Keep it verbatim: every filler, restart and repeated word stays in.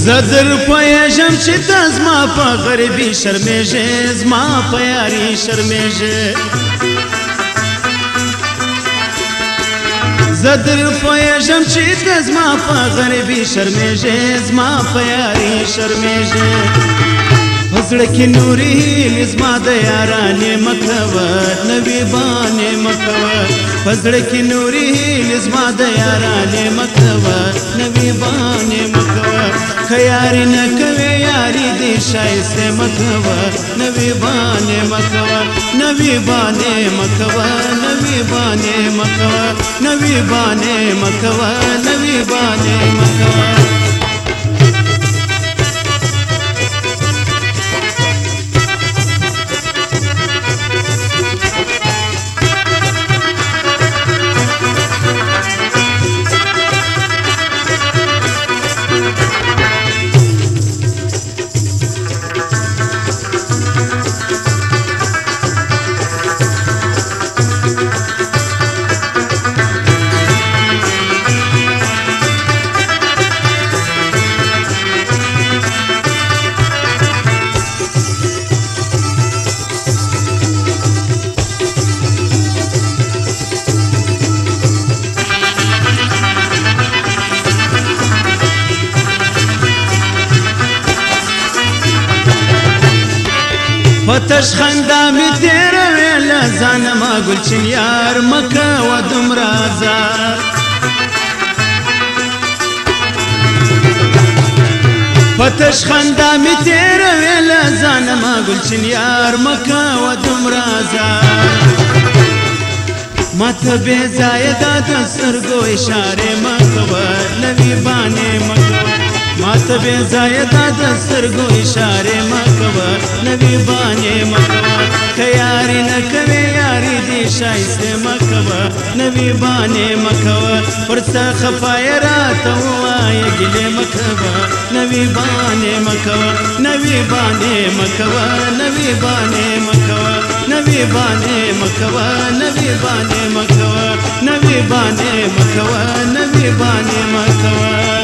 زدر پویژم چې ته زما په غریبي شرمېږې زما په یاري شرمېږې زدر پویژم چې ته زما په غریبي شرمېږې زما په یاري شرمېږې په زړه کې نورې هیلې زما د یارانې مه کوه نوې بانې مه کوه په زړه کې نورې هیلې زما د یارانې مه کوه نوې بانې مه کوه که یاري نه کوې یاري دې ښایسته مه کوه نوې بانې مه کوه نوې بانې مه کوه نوې بانې مه کوه نوې بانې مه کوه نوې بانې مه کوه پتش خندا می تیروي له ځانه ما ګلچین یار مه کوه دومره ازار پتش خندا می تیروي له ځانه ما ګلچین یار مه کوه دومره ازار ماته بې ځایه دا د سترګو اشارې مه کوه نوې بانې مه کوه ماته بې ځایه دا د سترګو اشارې مه کوه نوې بانې مه کوه که یاري نه کوې یاري دې ښایسته مه کوه نوې بانې مه کوه پر څه خفا یې راته ووایه ګیلې مه کوه نوې بانې مه کوه نوې بانې مه کوه نوې بانې مه کوه نوې بانې مه کوه نوې بانې مه کوه نوې بانې مه کوه نوې بانې مه کوه